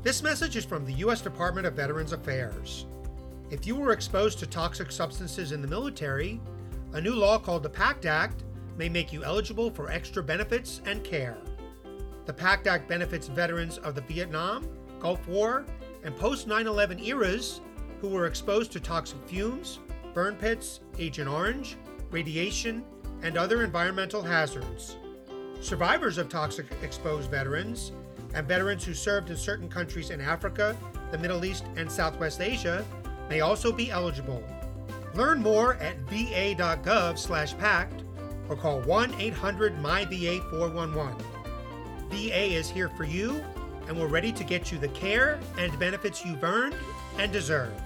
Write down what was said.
This message is from the U.S. Department of Veterans Affairs. If you were exposed to toxic substances in the military, a new law called the PACT Act may make you eligible for extra benefits and care. The PACT Act benefits veterans of the Vietnam, Gulf War, and post 9/11 eras who were exposed to toxic fumes, burn pits, Agent Orange, radiation, and other environmental hazards. Survivors of toxic exposed veterans and veterans who served in certain countries in Africa, the Middle East, and Southwest Asia may also be eligible. Learn more at va.gov/PACT or call 1-800-MY-VA-411. VA is here for you, and we're ready to get you the care and benefits you've earned and deserve.